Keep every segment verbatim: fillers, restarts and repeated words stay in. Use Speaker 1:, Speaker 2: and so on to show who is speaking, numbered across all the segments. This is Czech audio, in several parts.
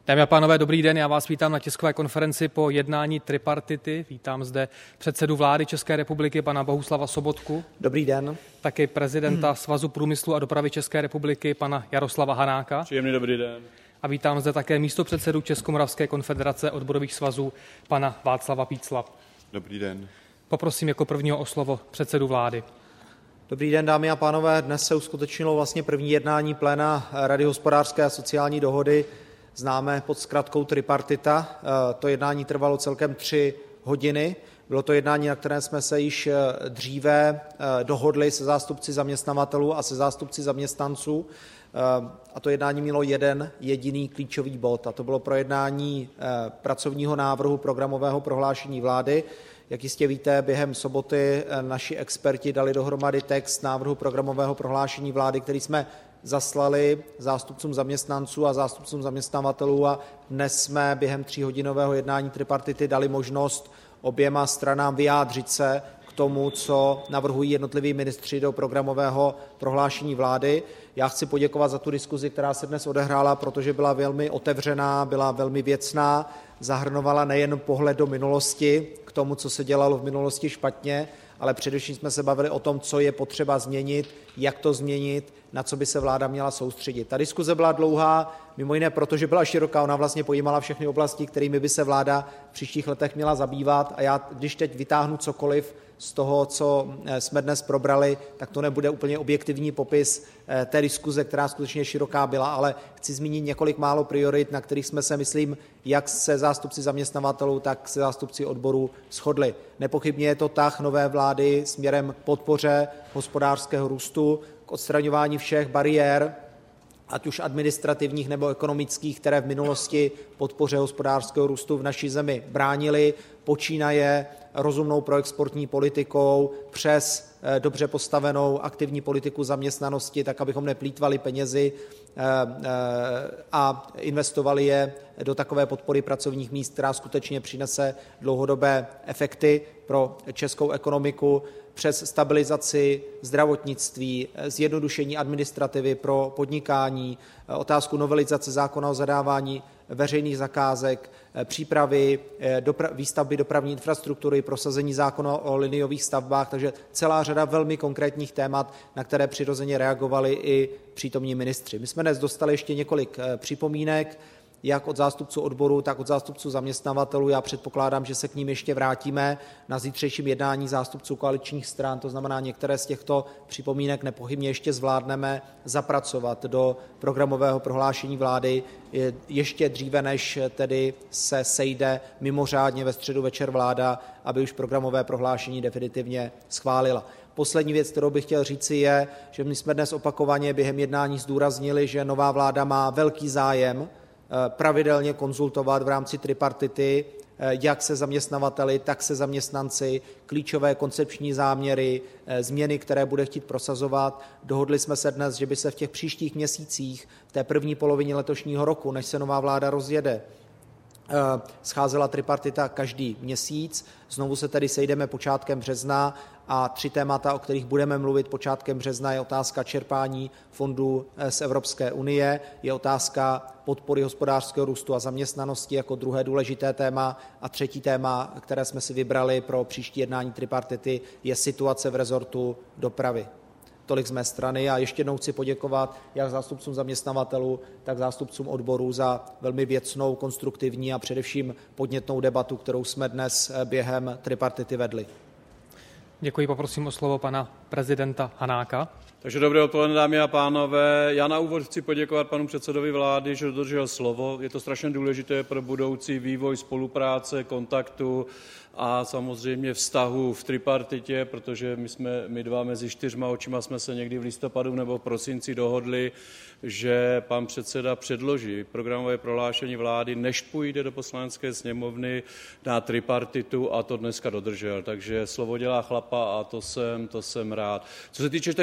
Speaker 1: Dámy a pánové, dobrý den, já vás vítám na tiskové konferenci po jednání tripartity. Vítám zde předsedu vlády České republiky, pana Bohuslava Sobotku.
Speaker 2: Dobrý den.
Speaker 1: Taky prezidenta Svazu průmyslu a dopravy České republiky, pana Jaroslava Hanáka.
Speaker 3: Příjemný dobrý den.
Speaker 1: A vítám zde také místopředsedu Českomoravské konfederace odborových svazů, pana Václava Pícla.
Speaker 4: Dobrý den.
Speaker 1: Poprosím jako prvního o slovo předsedu vlády.
Speaker 2: Dobrý den, dámy a pánové. Dnes se uskutečnilo vlastně první jednání pléna Rady hospodářské a sociální dohody, známé pod zkratkou tripartita. To jednání trvalo celkem tři hodiny. Bylo to jednání, na kterém jsme se již dříve dohodli se zástupci zaměstnavatelů a se zástupci zaměstnanců. A to jednání mělo jeden jediný klíčový bod, a to bylo projednání pracovního návrhu programového prohlášení vlády. Jak jistě víte, během soboty naši experti dali dohromady text návrhu programového prohlášení vlády, který jsme zaslali zástupcům zaměstnanců a zástupcům zaměstnavatelů, a dnes jsme během tříhodinového jednání tripartity dali možnost oběma stranám vyjádřit se k tomu, co navrhují jednotliví ministři do programového prohlášení vlády. Já chci poděkovat za tu diskuzi, která se dnes odehrála, protože byla velmi otevřená, byla velmi věcná, zahrnovala nejen pohled do minulosti k tomu, co se dělalo v minulosti špatně, ale především jsme se bavili o tom, co je potřeba změnit, jak to změnit, na co by se vláda měla soustředit. Ta diskuze byla dlouhá, mimo jiné proto, že byla široká, ona vlastně pojímala všechny oblasti, kterými by se vláda v příštích letech měla zabývat, a já, když teď vytáhnu cokoliv z toho, co jsme dnes probrali, tak to nebude úplně objektivní popis té diskuze, která skutečně široká byla, ale chci zmínit několik málo priorit, na kterých jsme se, myslím, jak se zástupci zaměstnavatelů, tak se zástupci odborů shodli. Nepochybně je to tah nové vlády směrem k podpoře hospodářského růstu, k odstraňování všech bariér, ať už administrativních nebo ekonomických, které v minulosti podpoře hospodářského růstu v naší zemi bránily, počínaje rozumnou proexportní politikou přes dobře postavenou aktivní politiku zaměstnanosti, tak abychom neplýtvali penězi a investovali je do takové podpory pracovních míst, která skutečně přinese dlouhodobé efekty pro českou ekonomiku, přes stabilizaci zdravotnictví, zjednodušení administrativy pro podnikání, otázku novelizace zákona o zadávání veřejných zakázek, přípravy dopra- výstavby dopravní infrastruktury, prosazení zákona o liniových stavbách, takže celá řada velmi konkrétních témat, na které přirozeně reagovali i přítomní ministři. My jsme dnes dostali ještě několik připomínek, jak od zástupců odboru, tak od zástupců zaměstnavatelů. Já předpokládám, že se k ním ještě vrátíme na zítřejším jednání zástupců koaličních stran. To znamená, některé z těchto připomínek nepochybně ještě zvládneme zapracovat do programového prohlášení vlády ještě dříve, než tedy se sejde mimořádně ve středu večer vláda, aby už programové prohlášení definitivně schválila. Poslední věc, kterou bych chtěl říci, je, že my jsme dnes opakovaně během jednání zdůraznili, že nová vláda má velký zájem pravidelně konzultovat v rámci tripartity jak se zaměstnavateli, tak se zaměstnanci, klíčové koncepční záměry, změny, které bude chtít prosazovat. Dohodli jsme se dnes, že by se v těch příštích měsících, v té první polovině letošního roku, než se nová vláda rozjede, scházela tripartita každý měsíc. Znovu se tedy sejdeme počátkem března a tři témata, o kterých budeme mluvit počátkem března, je otázka čerpání fondů z Evropské unie, je otázka podpory hospodářského růstu a zaměstnanosti jako druhé důležité téma, a třetí téma, které jsme si vybrali pro příští jednání tripartity, je situace v rezortu dopravy. Tolik z mé strany a ještě jednou chci poděkovat jak zástupcům zaměstnavatelů, tak zástupcům odborů za velmi věcnou, konstruktivní a především podnětnou debatu, kterou jsme dnes během tripartity vedli.
Speaker 1: Děkuji, poprosím o slovo pana prezidenta Hanáka.
Speaker 3: Takže dobré odpoledne, dámy a pánové. Já na úvod chci poděkovat panu předsedovi vlády, že dodržel slovo. Je to strašně důležité pro budoucí vývoj spolupráce, kontaktu a samozřejmě vztahu v tripartitě, protože my jsme, my dva mezi čtyřma očima jsme se někdy v listopadu nebo v prosinci dohodli, že pan předseda předloží programové prohlášení vlády, než půjde do poslanecké sněmovny na tripartitu, a to dneska dodržel. Takže slovo dělá chlapa a to jsem, to jsem rád. Co se týče těch dokumentů,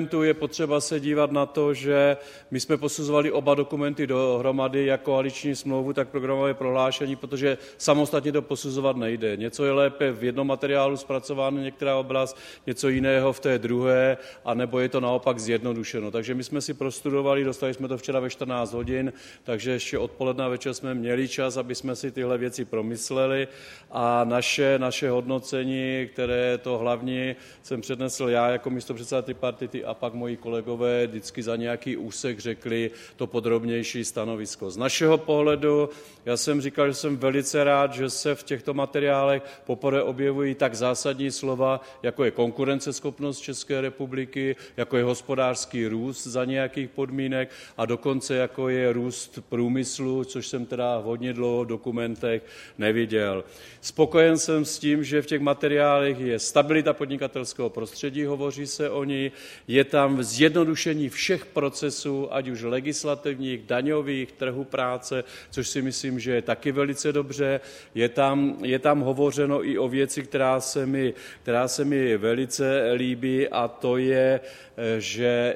Speaker 3: dokumentů je potřeba se dívat na to, že my jsme posuzovali oba dokumenty dohromady, jak koaliční smlouvu, tak programové prohlášení, protože samostatně to posuzovat nejde. Něco je lépe v jednom materiálu zpracováno některá oblast, něco jiného v té druhé, anebo je to naopak zjednodušeno. Takže my jsme si prostudovali, dostali jsme to včera ve čtrnáct hodin, takže ještě odpoledne a večer jsme měli čas, aby jsme si tyhle věci promysleli a naše, naše hodnocení, které to hlavní jsem přednesl já jako místopředseda tripartity a pak moji kolegové vždycky za nějaký úsek řekli to podrobnější stanovisko. Z našeho pohledu, já jsem říkal, že jsem velice rád, že se v těchto materiálech poprvé objevují tak zásadní slova, jako je konkurenceschopnost České republiky, jako je hospodářský růst za nějakých podmínek a dokonce jako je růst průmyslu, což jsem teda hodně dlouho v dokumentech neviděl. Spokojen jsem s tím, že v těch materiálech je stabilita podnikatelského prostředí, hovoří se o ní, je tam zjednodušení všech procesů, ať už legislativních, daňových, trhu práce, což si myslím, že je taky velice dobře. Je tam, je tam hovořeno i o věci, která se mi, která se mi velice líbí, a to je, že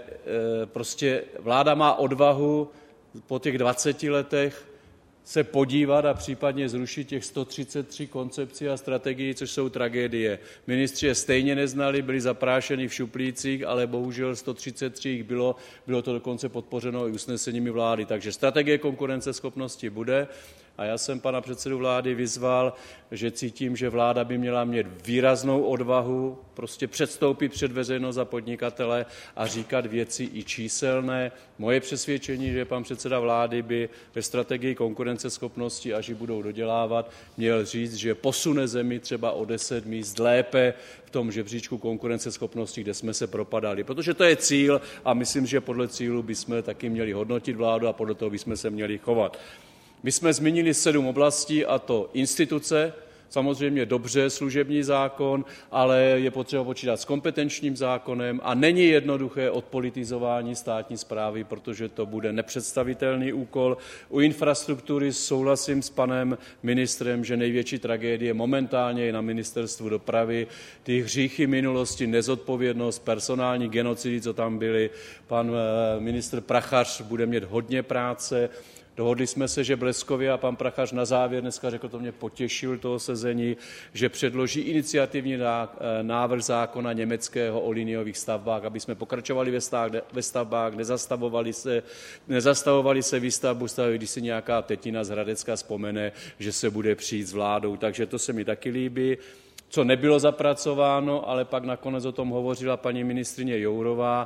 Speaker 3: prostě vláda má odvahu po těch dvaceti letech se podívat a případně zrušit těch sto třicet tři koncepcí a strategií, což jsou tragédie. Ministři je stejně neznali, byli zaprášeni v šuplících, ale bohužel sto třicet tři jich bylo, bylo to dokonce podpořeno i usneseními vlády. Takže strategie konkurenceschopnosti bude. A já jsem pana předsedu vlády vyzval, že cítím, že vláda by měla mít výraznou odvahu prostě předstoupit před veřejnost a podnikatele a říkat věci i číselné. Moje přesvědčení, že pan předseda vlády by ve strategii konkurenceschopnosti, až ji budou dodělávat, měl říct, že posune zemi třeba o deset míst lépe v tom žebříčku konkurenceschopnosti, kde jsme se propadali. Protože to je cíl a myslím, že podle cílu bychom taky měli hodnotit vládu a podle toho bychom se měli chovat. My jsme zmínili sedm oblastí, a to instituce, samozřejmě dobře služební zákon, ale je potřeba počítat s kompetenčním zákonem a není jednoduché odpolitizování státní správy, protože to bude nepředstavitelný úkol. U infrastruktury souhlasím s panem ministrem, že největší tragédie momentálně je na ministerstvu dopravy. Ty hříchy minulosti, nezodpovědnost, personální genocidy, co tam byly, pan ministr Prachař bude mít hodně práce. Dohodli jsme se, že Bleskově, a pan Prachař na závěr dneska řekl, to mě potěšil toho sezení, že předloží iniciativní návrh zákona německého o liniových stavbách, aby jsme pokračovali ve stavbách, nezastavovali se, nezastavovali se výstavbu stavby, když si nějaká tetina z Hradecka vzpomene, že se bude přijít s vládou. Takže to se mi taky líbí. Co nebylo zapracováno, ale pak nakonec o tom hovořila paní ministryně Jourová,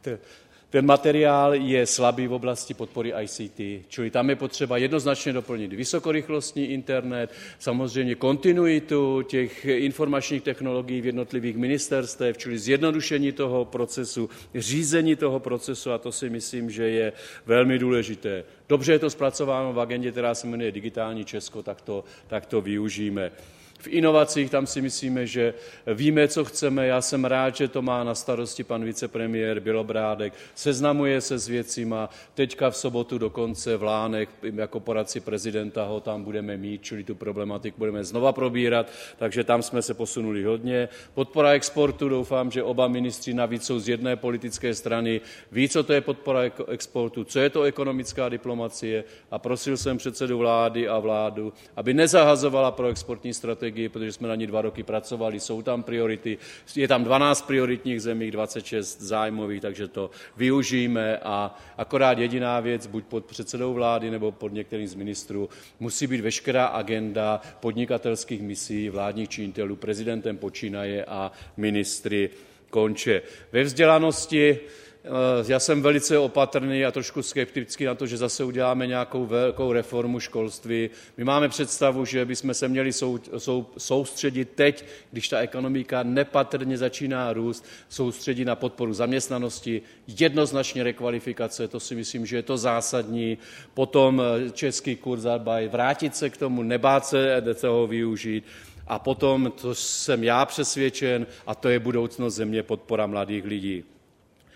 Speaker 3: ten materiál je slabý v oblasti podpory I C T, čili tam je potřeba jednoznačně doplnit vysokorychlostní internet, samozřejmě kontinuitu těch informačních technologií v jednotlivých ministerstvech, čili zjednodušení toho procesu, řízení toho procesu, a to si myslím, že je velmi důležité. Dobře je to zpracováno v agendě, která se jmenuje Digitální Česko, tak to, tak to využijeme. V inovacích tam si myslíme, že víme, co chceme. Já jsem rád, že to má na starosti pan vicepremiér Bělobrádek. Seznamuje se s věcima. Teďka v sobotu dokonce v Lánech jako poradci prezidenta ho tam budeme mít, čili tu problematiku budeme znova probírat, takže tam jsme se posunuli hodně. Podpora exportu, doufám, že oba ministři navíc jsou z jedné politické strany, ví, co to je podpora exportu, co je to ekonomická diplomacie, a prosil jsem předsedu vlády a vládu, aby nezahazovala pro exportní strategii, protože jsme na ní dva roky pracovali, jsou tam priority, je tam dvanáct prioritních zemí, dvacet šest zájmových, takže to využijeme, a akorát jediná věc, buď pod předsedou vlády nebo pod některým z ministrů, musí být veškerá agenda podnikatelských misí vládních činitelů, prezidentem počínaje a ministry konče. Ve vzdělanosti já jsem velice opatrný a trošku skeptický na to, že zase uděláme nějakou velkou reformu školství. My máme představu, že bychom se měli sou, sou, soustředit teď, když ta ekonomika nepatrně začíná růst, soustředit na podporu zaměstnanosti, jednoznačně rekvalifikace, to si myslím, že je to zásadní. Potom český kurzarbeit, vrátit se k tomu, nebát se toho využít. A potom, to jsem já přesvědčen, a to je budoucnost země, podpora mladých lidí.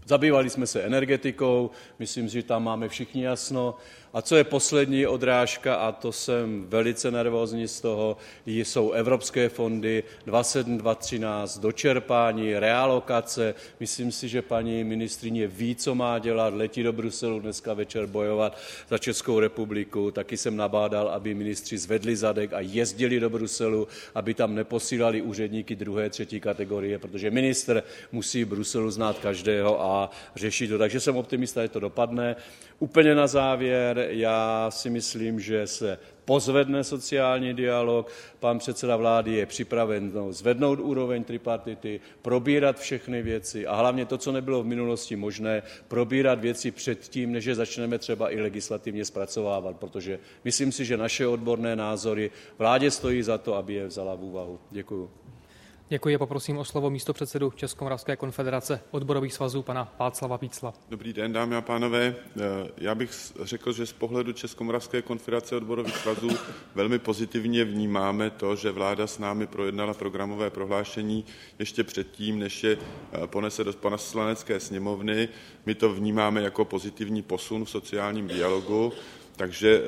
Speaker 3: Zabývali jsme se energetikou, myslím, že tam máme všichni jasno. A co je poslední odrážka, a to jsem velice nervózní z toho, jsou evropské fondy dvacet sedm dvacet třináct, dočerpání, realokace. Myslím si, že paní ministryně ví, co má dělat, letí do Bruselu dneska večer bojovat za Českou republiku. Taky jsem nabádal, aby ministři zvedli zadek a jezdili do Bruselu, aby tam neposílali úředníky druhé, třetí kategorie, protože ministr musí v Bruselu znát každého a řešit to. Takže jsem optimista, že to dopadne. Úplně na závěr, já si myslím, že se pozvedne sociální dialog. Pan předseda vlády je připraven zvednout úroveň tripartity, probírat všechny věci a hlavně to, co nebylo v minulosti možné, probírat věci předtím, než je začneme třeba i legislativně zpracovávat, protože myslím si, že naše odborné názory vládě stojí za to, aby je vzala v úvahu. Děkuju.
Speaker 1: Děkuji a poprosím o slovo místopředsedu Českomoravské konfederace odborových svazů pana Václava Pícla.
Speaker 4: Dobrý den, dámy a pánové. Já bych řekl, že z pohledu Českomoravské konfederace odborových svazů velmi pozitivně vnímáme to, že vláda s námi projednala programové prohlášení ještě předtím, než je ponese do poslanecké sněmovny. My to vnímáme jako pozitivní posun v sociálním dialogu, takže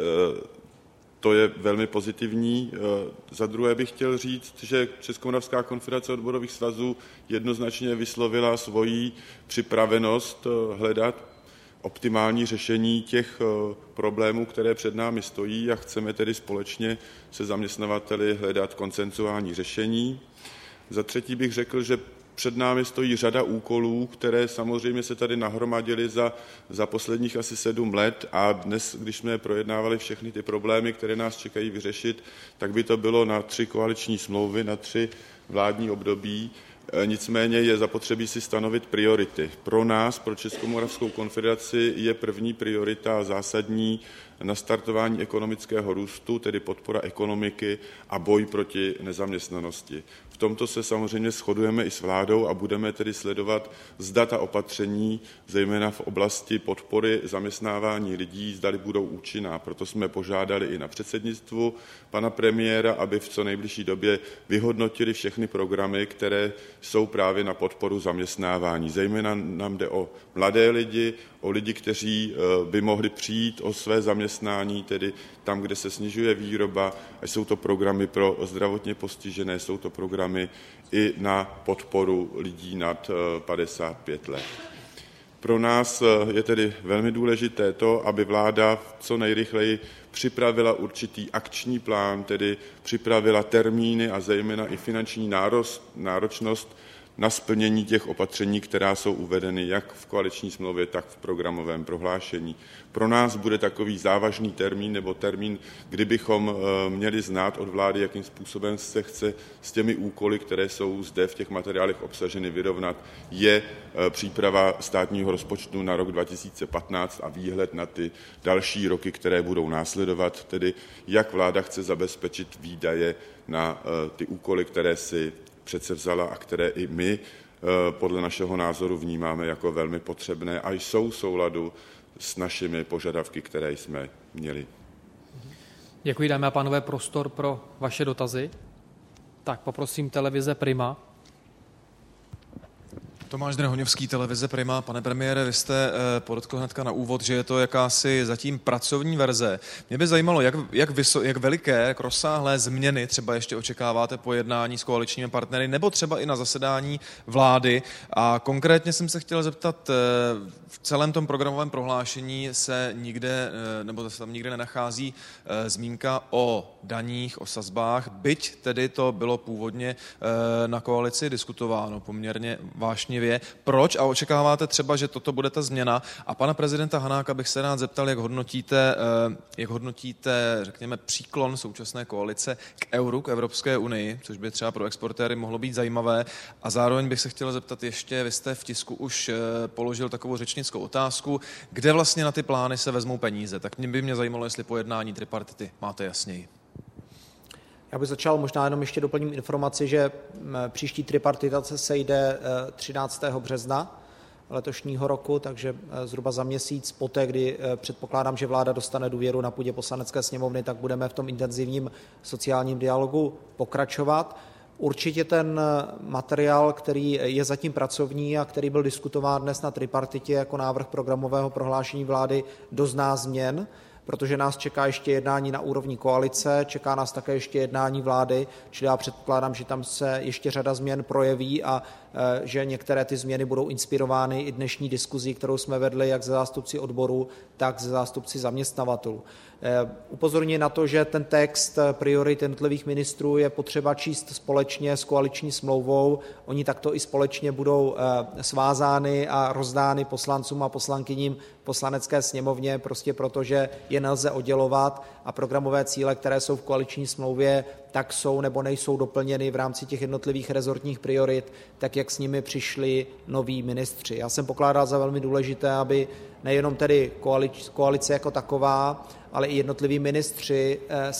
Speaker 4: to je velmi pozitivní. Za druhé bych chtěl říct, že Českomoravská konfederace odborových svazů jednoznačně vyslovila svoji připravenost hledat optimální řešení těch problémů, které před námi stojí a chceme tedy společně se zaměstnavateli hledat konsenzuální řešení. Za třetí bych řekl, že před námi stojí řada úkolů, které samozřejmě se tady nahromadily za, za posledních asi sedm let a dnes, když jsme projednávali všechny ty problémy, které nás čekají vyřešit, tak by to bylo na tři koaliční smlouvy, na tři vládní období. Nicméně je zapotřebí si stanovit priority. Pro nás, pro Českomoravskou konfederaci, je první priorita zásadní nastartování ekonomického růstu, tedy podpora ekonomiky a boj proti nezaměstnanosti. V tomto se samozřejmě shodujeme i s vládou a budeme tedy sledovat, zda ta opatření, zejména v oblasti podpory zaměstnávání lidí, zdali budou účinná. Proto jsme požádali i na předsednictvu pana premiéra, aby v co nejbližší době vyhodnotili všechny programy, které jsou právě na podporu zaměstnávání. Zejména nám jde o mladé lidi, o lidi, kteří by mohli přijít o své zaměstnání, tedy tam, kde se snižuje výroba, a jsou to programy pro zdravotně postižené, jsou to programy i na podporu lidí nad padesát pět let. Pro nás je tedy velmi důležité to, aby vláda co nejrychleji připravila určitý akční plán, tedy připravila termíny a zejména i finanční náročnost na splnění těch opatření, která jsou uvedeny jak v koaliční smlouvě, tak v programovém prohlášení. Pro nás bude takový závažný termín nebo termín, kdybychom měli znát od vlády, jakým způsobem se chce s těmi úkoly, které jsou zde v těch materiálech obsaženy, vyrovnat, je příprava státního rozpočtu na rok dva tisíce patnáct a výhled na ty další roky, které budou následovat, tedy jak vláda chce zabezpečit výdaje na ty úkoly, které si přece vzala a které i my podle našeho názoru vnímáme jako velmi potřebné a jsou v souladu s našimi požadavky, které jsme měli.
Speaker 1: Děkuji, dámy a pánové, prostor pro vaše dotazy. Tak poprosím televize Prima.
Speaker 5: Tomáš Drahoňovský, televize Prima. Pane premiére, vy jste eh, podotkl hnedka na úvod, že je to jakási zatím pracovní verze. Mě by zajímalo, jak, jak, vyso, jak veliké, jak rozsáhlé změny třeba ještě očekáváte po jednání s koaličními partnery, nebo třeba i na zasedání vlády. A konkrétně jsem se chtěl zeptat, eh, v celém tom programovém prohlášení se nikde, eh, nebo se tam nikde nenachází eh, zmínka o daních, o sazbách, byť tedy to bylo původně eh, na koalici diskutováno poměrně vážně. Proč a očekáváte třeba, že toto bude ta změna? A pana prezidenta Hanáka bych se rád zeptal, jak hodnotíte, jak hodnotíte, řekněme, příklon současné koalice k euru, k Evropské unii, což by třeba pro exportéry mohlo být zajímavé. A zároveň bych se chtěl zeptat ještě, vy jste v tisku už položil takovou řečnickou otázku, kde vlastně na ty plány se vezmou peníze. Tak mě by mě zajímalo, jestli po jednání tripartity máte jasněji.
Speaker 2: Já bych začal, možná jenom ještě doplním informaci, že příští tripartitace se sejde třináctého března letošního roku, takže zhruba za měsíc poté, kdy předpokládám, že vláda dostane důvěru na půdě Poslanecké sněmovny, tak budeme v tom intenzivním sociálním dialogu pokračovat. Určitě ten materiál, který je zatím pracovní a který byl diskutován dnes na tripartitě jako návrh programového prohlášení vlády, dozná změn, protože nás čeká ještě jednání na úrovni koalice, čeká nás také ještě jednání vlády, čili já předpokládám, že tam se ještě řada změn projeví a že některé ty změny budou inspirovány i dnešní diskuzí, kterou jsme vedli jak se zástupci odborů, tak se zástupci zaměstnavatelů. Upozorňuji na to, že ten text priorit jednotlivých ministrů je potřeba číst společně s koaliční smlouvou. Oni takto i společně budou svázány a rozdány poslancům a poslankyním v Poslanecké sněmovně, prostě proto, že je nelze oddělovat a programové cíle, které jsou v koaliční smlouvě, tak jsou nebo nejsou doplněny v rámci těch jednotlivých rezortních priorit, tak jak s nimi přišli noví ministři. Já jsem pokládal za velmi důležité, aby nejenom tedy koalice jako taková, ale i jednotliví ministři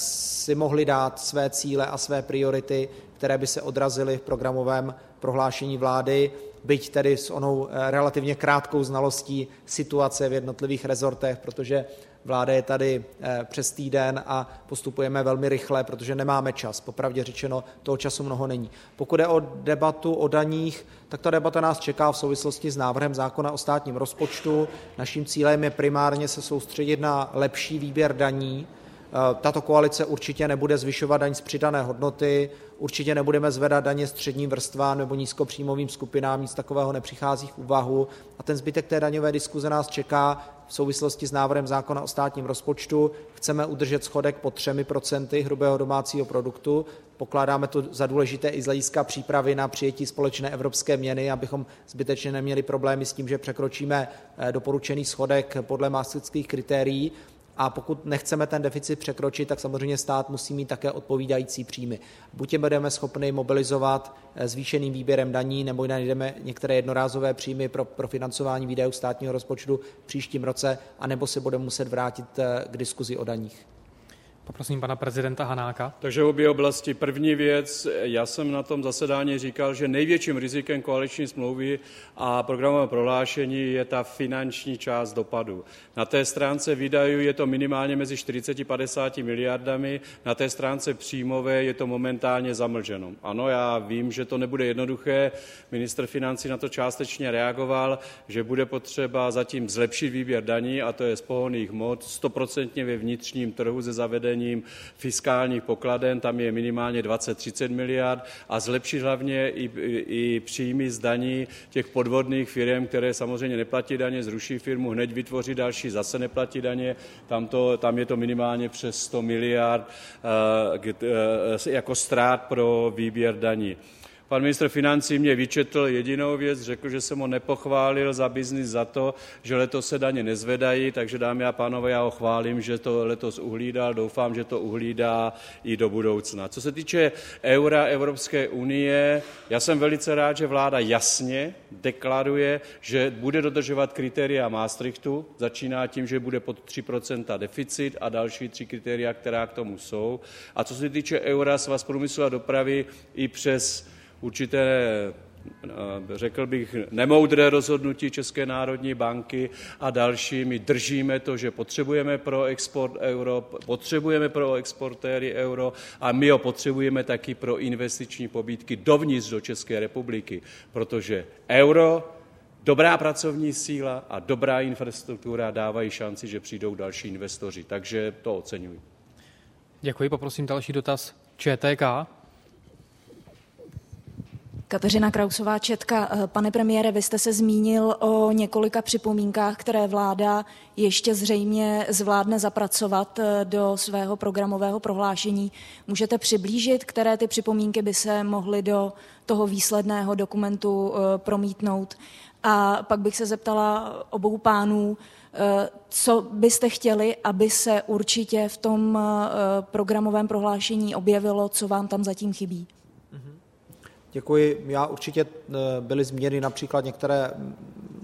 Speaker 2: si mohli dát své cíle a své priority, které by se odrazily v programovém prohlášení vlády, byť tedy s onou relativně krátkou znalostí situace v jednotlivých rezortech, protože vláda je tady přes týden a postupujeme velmi rychle, protože nemáme čas. Popravdě řečeno, toho času mnoho není. Pokud je o debatu o daních, tak ta debata nás čeká v souvislosti s návrhem zákona o státním rozpočtu. Naším cílem je primárně se soustředit na lepší výběr daní. Tato koalice určitě nebude zvyšovat daň z přidané hodnoty, určitě nebudeme zvedat daně středním vrstvám nebo nízkopříjmovým skupinám, nic takového nepřichází v úvahu a ten zbytek té daňové diskuze nás čeká v souvislosti s návrhem zákona o státním rozpočtu. Chceme udržet schodek pod třemi procenty hrubého domácího produktu. Pokládáme to za důležité i z hlediska přípravy na přijetí společné evropské měny, abychom zbytečně neměli problémy s tím, že překročíme doporučený schodek podle maastrichtských kritérií. A pokud nechceme ten deficit překročit, tak samozřejmě stát musí mít také odpovídající příjmy. Buď je budeme schopni mobilizovat zvýšeným výběrem daní, nebo najdeme některé jednorázové příjmy pro, pro financování výdajů státního rozpočtu v příštím roce, anebo se budeme muset vrátit k diskuzi o daních.
Speaker 1: Poprosím pana prezidenta Hanáka.
Speaker 3: Takže obě oblasti. První věc, já jsem na tom zasedání říkal, že největším rizikem koaliční smlouvy a programového prohlášení je ta finanční část dopadu. Na té stránce výdajů je to minimálně mezi čtyřicet až padesát miliardami, na té stránce příjmové je to momentálně zamlženo. Ano, já vím, že to nebude jednoduché, ministr financí na to částečně reagoval, že bude potřeba zatím zlepšit výběr daní, a to je z pohonných hmot, stoprocentně ve vnitřním trhu ze zavedení fiskálních pokladen, tam je minimálně dvacet až třicet miliard a zlepšit hlavně i, i, i příjmy z daní těch podvodných firm, které samozřejmě neplatí daně, zruší firmu, hned vytvoří další, zase neplatí daně, tam, to, tam je to minimálně přes sto miliard uh, uh, jako ztrát pro výběr daní. Pan ministr financí mě vyčetl jedinou věc, řekl, že jsem ho nepochválil za biznis za to, že letos se daně nezvedají, takže dámy a pánové, já ho chválím, že to letos uhlídal, doufám, že to uhlídá i do budoucna. Co se týče eura Evropské unie, já jsem velice rád, že vláda jasně deklaruje, že bude dodržovat kritéria Maastrichtu, začíná tím, že bude pod tři procenta deficit a další tři kritéria, která k tomu jsou. A co se týče eura, Svaz průmyslu a dopravy i přes určité, řekl bych, nemoudré rozhodnutí České národní banky a další. My držíme to, že potřebujeme pro export euro, potřebujeme pro exportéry euro a my ho potřebujeme taky pro investiční pobídky dovnitř do České republiky, protože euro, dobrá pracovní síla a dobrá infrastruktura dávají šanci, že přijdou další investoři. Takže to oceňuji.
Speaker 1: Děkuji, poprosím další dotaz. ČTK.
Speaker 6: Kateřina Krausová, Četka. Pane premiére, vy jste se zmínil o několika připomínkách, které vláda ještě zřejmě zvládne zapracovat do svého programového prohlášení. Můžete přiblížit, které ty připomínky by se mohly do toho výsledného dokumentu promítnout? A pak bych se zeptala obou pánů, co byste chtěli, aby se určitě v tom programovém prohlášení objevilo, co vám tam zatím chybí?
Speaker 2: Děkuji. Já určitě byly zmíněny například některé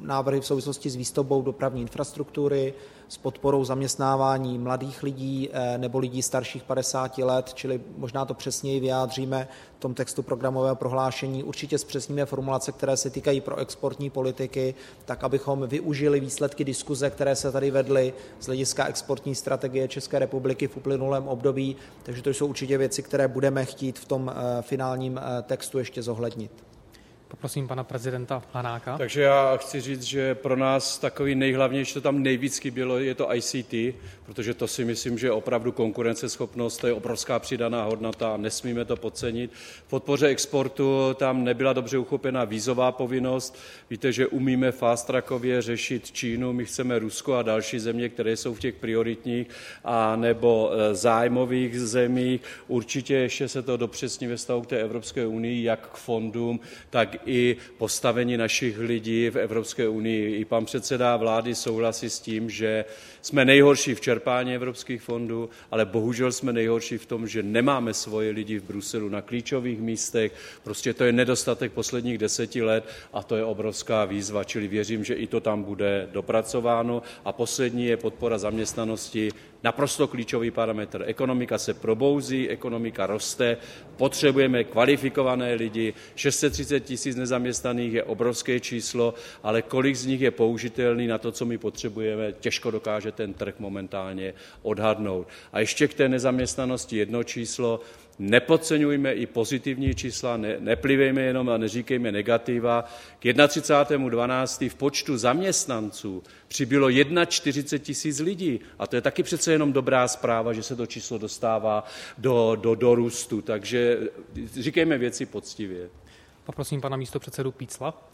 Speaker 2: návrhy v souvislosti s výstavbou dopravní infrastruktury, s podporou zaměstnávání mladých lidí nebo lidí starších padesáti let, čili možná to přesněji vyjádříme v tom textu programového prohlášení. Určitě zpřesníme formulace, které se týkají proexportní politiky, tak abychom využili výsledky diskuze, které se tady vedly z hlediska exportní strategie České republiky v uplynulém období. Takže to jsou určitě věci, které budeme chtít v tom finálním textu ještě zohlednit.
Speaker 1: Poprosím pana prezidenta Hanáka.
Speaker 3: Takže já chci říct, že pro nás takový nejhlavnější, to tam nejvíc chybělo, je to I C T, protože to si myslím, že je opravdu konkurenceschopnost, to je obrovská přidaná hodnota a nesmíme to podcenit. V podpoře exportu tam nebyla dobře uchopená vízová povinnost. Víte, že umíme fast-trackově řešit Čínu, my chceme Rusko a další země, které jsou v těch prioritních a nebo zájmových zemích. Určitě ještě se to dopřesní ve vztahu k té Evropské unii, jak k fondům, tak i postavení našich lidí v Evropské unii. I pan předseda vlády souhlasí s tím, že jsme nejhorší v čerpání evropských fondů, ale bohužel jsme nejhorší v tom, že nemáme svoje lidi v Bruselu na klíčových místech. Prostě to je nedostatek posledních deseti let a to je obrovská výzva, čili věřím, že i to tam bude dopracováno. A poslední je podpora zaměstnanosti, naprosto klíčový parametr. Ekonomika se probouzí, ekonomika roste, potřebujeme kvalifikované lidi, šest set třicet tisíc nezaměstnaných je obrovské číslo, ale kolik z nich je použitelný na to, co my potřebujeme, těžko dokáže ten trh momentálně odhadnout. A ještě k té nezaměstnanosti jedno číslo. Nepodceňujme i pozitivní čísla, ne, neplivejme jenom a neříkejme negativa. K třicátému prvnímu dvanáctému v počtu zaměstnanců přibylo čtyřicet jedna tisíc lidí. A to je taky přece jenom dobrá zpráva, že se to číslo dostává do, do, do růstu. Takže říkejme věci poctivě.
Speaker 1: Poprosím pana místopředsedu Pícla.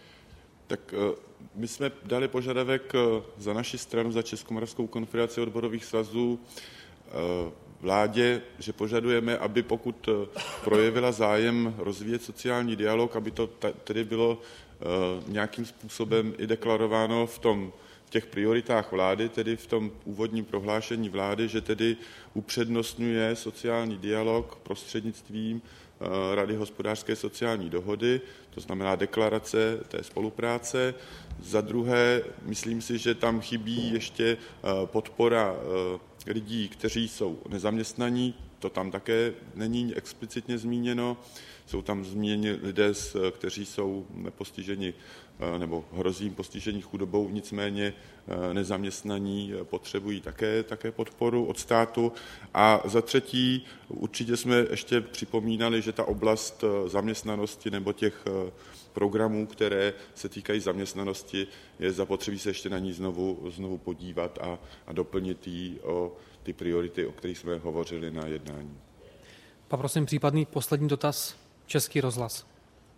Speaker 4: Tak my jsme dali požadavek za naši stranu, za Českomoravskou konfederaci odborových svazů, vládě, že požadujeme, aby pokud projevila zájem rozvíjet sociální dialog, aby to tedy bylo nějakým způsobem i deklarováno v tom, v těch prioritách vlády, tedy v tom úvodním prohlášení vlády, že tedy upřednostňuje sociální dialog prostřednictvím Rady hospodářské sociální dohody, to znamená deklarace té spolupráce. Za druhé, myslím si, že tam chybí ještě podpora lidí, kteří jsou nezaměstnaní, to tam také není explicitně zmíněno. Jsou tam zmíněni lidé, kteří jsou postiženi nebo hrozí postižení chudobou, nicméně nezaměstnaní potřebují také, také podporu od státu. A za třetí, určitě jsme ještě připomínali, že ta oblast zaměstnanosti nebo těch programů, které se týkají zaměstnanosti, je zapotřebí se ještě na ní znovu, znovu podívat a, a doplnit ji o ty priority, o kterých jsme hovořili na jednání.
Speaker 1: Poprosím případný poslední dotaz. Český rozhlas.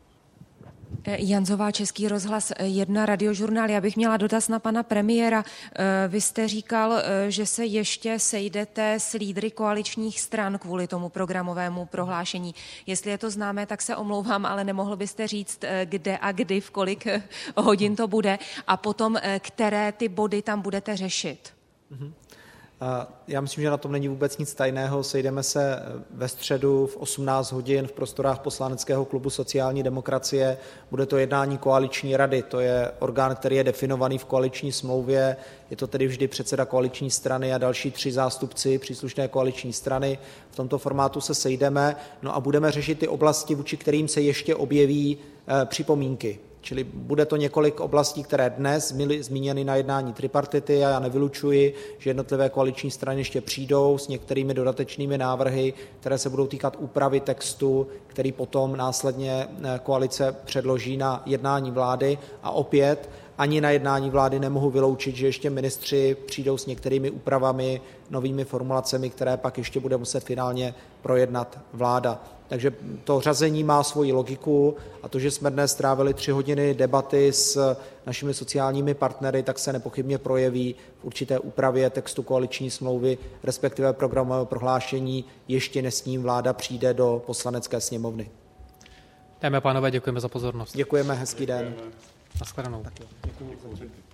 Speaker 7: Janzová, Český rozhlas jedna, Radiožurnál. Já bych měla dotaz na pana premiéra. Vy jste říkal, že se ještě sejdete s lídry koaličních stran kvůli tomu programovému prohlášení. Jestli je to známé, tak se omlouvám, ale nemohl byste říct, kde a kdy, v kolik hodin to bude a potom, které ty body tam budete řešit?
Speaker 2: Mhm. Já myslím, že na tom není vůbec nic tajného. Sejdeme se ve středu v osmnáct hodin v prostorách poslaneckého klubu sociální demokracie. Bude to jednání koaliční rady. To je orgán, který je definovaný v koaliční smlouvě. Je to tedy vždy předseda koaliční strany a další tři zástupci příslušné koaliční strany. V tomto formátu se sejdeme, no a budeme řešit ty oblasti, vůči kterým se ještě objeví eh, připomínky. Čili bude to několik oblastí, které dnes byly zmíněny na jednání tripartity a já nevylučuji, že jednotlivé koaliční strany ještě přijdou s některými dodatečnými návrhy, které se budou týkat úpravy textu, který potom následně koalice předloží na jednání vlády a opět ani na jednání vlády nemohu vyloučit, že ještě ministři přijdou s některými úpravami, novými formulacemi, které pak ještě bude muset finálně projednat vláda. Takže to řazení má svoji logiku a to, že jsme dnes strávili tři hodiny debaty s našimi sociálními partnery, tak se nepochybně projeví v určité úpravě textu koaliční smlouvy, respektive programového prohlášení, ještě než s ním vláda přijde do Poslanecké sněmovny.
Speaker 1: Dámy a pánové, děkujeme za pozornost.
Speaker 2: Děkujeme, hezký den.
Speaker 1: Naschledanou.
Speaker 2: Děkuji.